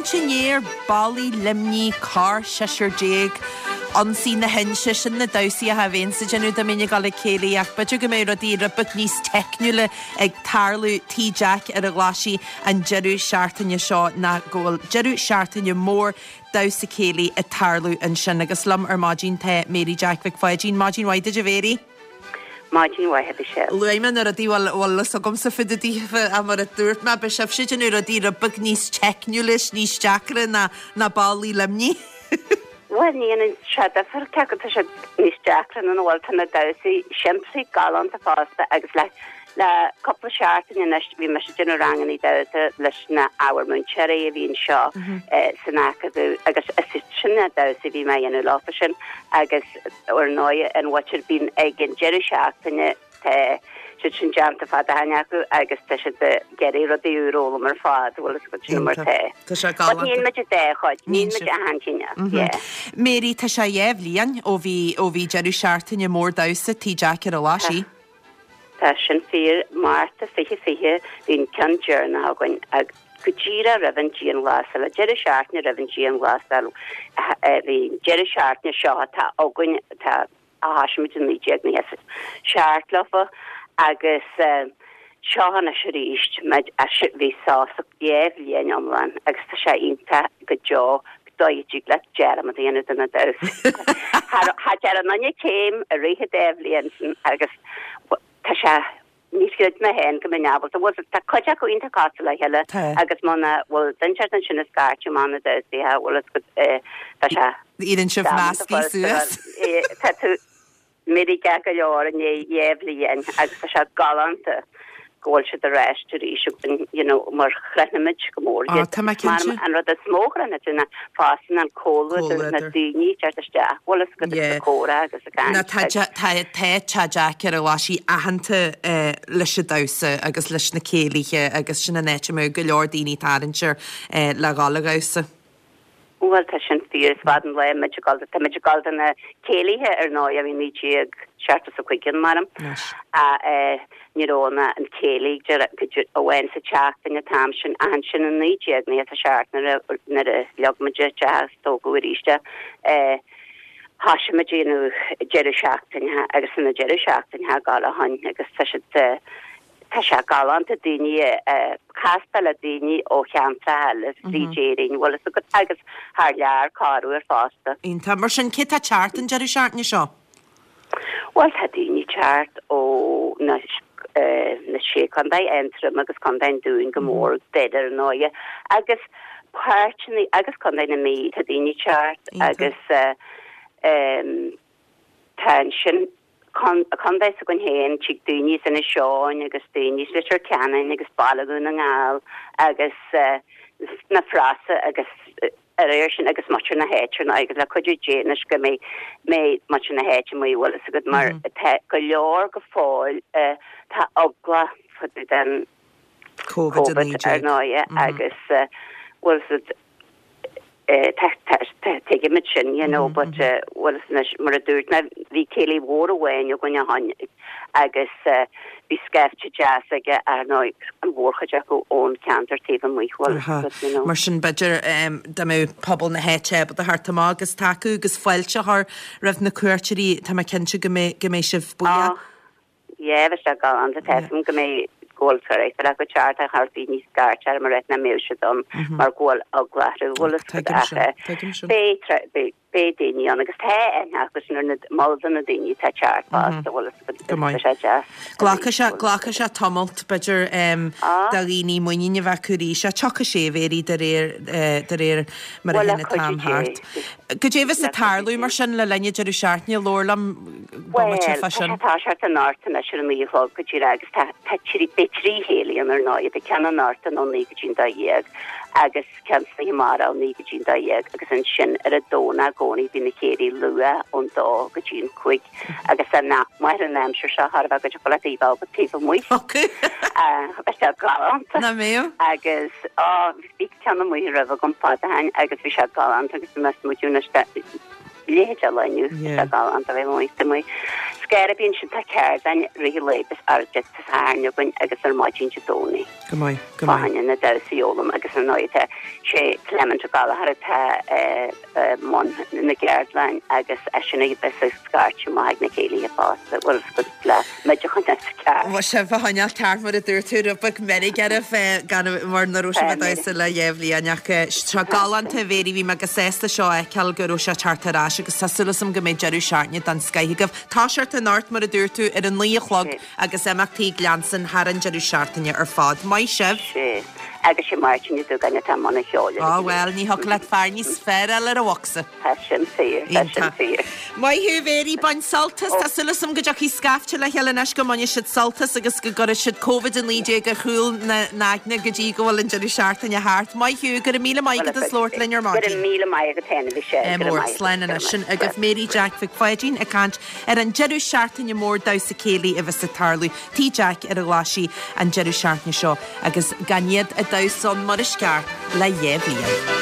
Engineer Bali Limni Car Shesher Jig Unseen na hense sin na dausi a ha vinsa genú da minig gal céli ach budge go mé rodí rubut nís technule ag tarlu T-Jack ar a glasi an jeru shartanya seo na gol jeru shartanya mór dausa céli a tarlu an sin agus lum ar Majin te Mary Jack Vic Fajin Majin Waida Javeri Majin Waida Bishop Luiman ar a di wal so gom sa fyd y di am ar a dŵrt ma Bishop si genú rodí rubut nís technulis nís jacra na Bali Limni Well, níon siad a fur cecha se níos deachran an bhilta na dausaí siimplí galanta fásta agus le coppla seaartain in bhí me sé rangin í dauta leis na áhar múnseir a bhíon seo sanachadú agus sinna dausaí bhí me dhéanú láfa sin agus or nóia an bhair bín ag an jeiri seachtaine sin jamta fad a hanyaku agus te se de geri rodi úró mar fad wal is go mar te. But nín me de chod, nín me hantinja. Mary te se jevlian o vi jeru shartin mór dausa T-Jack ar a lasi. Tá sin fír Marta fihe dín can journa hagoin ag Kujira Revan Gian Lasal, Jerry Shartner Revan Gian Lasal, the Jerry Shartner shot ogun ta Hashimit and the Jegni Shartlofa. Agus seohanna se ríist meid a bhí sása éhlíon amlan agus tá sé ionta go jo dóidí le dearama dhéanana duna dos. Tá dearama na céim a ríthe éhlíon agus tá sé níos good me hen go minabal tá coide go ionta cása le heile agus mana bhfuil denseart an sinna scartú mana dosí ha bhfuil go tá sé ían sibh máscí suas. Miri gaga leor an éhlíon agus tá sé galanta ggóil se de reistúí mar chrenimid go mór an rud a smógranna duna fásan an cóla na daoine teirteiste bhil is go córa agus a gan. Na te T-Jack ar a láisi ahananta leis a dausa agus leis na céalaithe agus sinna nete mú go leor daoine tarintir le gála gausa. Well, tá sin fír svadan le meidgalda na céalaithe nóia bhí níag seartas a chuigin maram a níróna an céalaigh a bhain sa teachtain na tam sin an sin an níag ní a seart na a leagmaide teas tó go ríiste háisiime déanú jeiri seachtain agus na jeiri seachtain ha gála hain agus tá sé galanta daoine caspel a daoine ó cheanta le díjéirin bhil is go agus th lear carú ar fásta. Ínta mar sin cé tá teart an jeiri seachtaine seo? Well, tá daoine teart ó na sé chundaid entrim agus chundaid dúin go mór beidir nóia agus páirtini agus chundaid na mí tá daoine teart agus tension Condais a gon hen chig dunis in a seán agus dunis litir canan agus balagun an gáil agus na frasa agus sin agus much na héitna agus le chuidir dénas go mé much na héit mé bhil is a go mar go leor go fáil tá ogla fu den COVID ar náia agus bhil take mit sin, but well mar a dúirt na bhí céala mhór ahhain go na hain agus bhí scefte jazz aige ar nóid an bhórchaide go ón cantar taobh muohil. Mar sin beidir da mé pobl na héite a hartamá agus taú agus foiilte th raibh na cuairteirí tá cinnte go mé sibh buia? Jé, bheits a gal an a teim go mé ggóiltaréis a go teart a chartí níos gartear mar na méisiúdom mar ggóil a ghlaú bhil bé daoine an agus the agus na mádan na daoine tá teart fásta bhil Ghlacha se tomult beidir dalíní muoine bheith curí se tucha sé bhéí de réir mar a hena tamthart. Go déhs na tarlú mar sin le lenne deidir seaartne lórlam tá seart an náta me sin míá go dtí agus tá tíí betrí héalaíon ar náid a cean náta ó ní go dín dahéag agus ceansta hi mar á ní go dín dahéag agus an sin ar a dóna gcónaí bhí na chéirí lua ón dá go dín chuig agus a mar an nemsir se Har bheith go chocolataí bá go taobh muo se galanta na mé agus bhí ceanna mu rah go pádain agus bhí se galanta agus me muúna léide leniu se galanta bheith muiste mu scarabíonn sin tá ceardain riléibes arde háne goin agus ar máidín se dónaí. Fáine na dasaíolalam agus an nóide sé clement galhar tá mon na geardlein agus sinna be scartú maig na chéala a fás bhfuil le meidir chun cear. Bha sé bhaneal ceart mar a dúirtú bag menig gan mar narúsa daise le dhéhlíí aneach tra galanta bhéirí bhí me go sésta seo ceall gurú se chartarrás agus tasúlasam go méid dearú seaarne dan scaigah táseart an áirt mar a dúirtú ar an líolog agus amachtaí glansan har an dearú seaartaine ar fád. Mai sibh? Agus sé martin dú ganna tá manna cheála. Á well, ní hoc le fear ní sfér eile a bhasa. Tá sin fír. Mai hiú bhéirí bain saltas tasúlasam go deach í scafte le healanas go maine siad saltas agus go gur siad COVID an líide go chuúil na náagna go dtí gohfuil an dearú seaartaine háart. Mai hiú gur 1,000 maigad a slóirlainn ar máid. Gur 1,000 maigad tena bhí sé. Mór sleanana sin agus Mary Jack fi foiidín a cant ar an dearú seaartaine mór da sa céalaí a bheits a tarlú. Tí Jack ar a gláisií an dearú seaartaine seo agus ganiad a da son mar a sceart le dhéhlíon.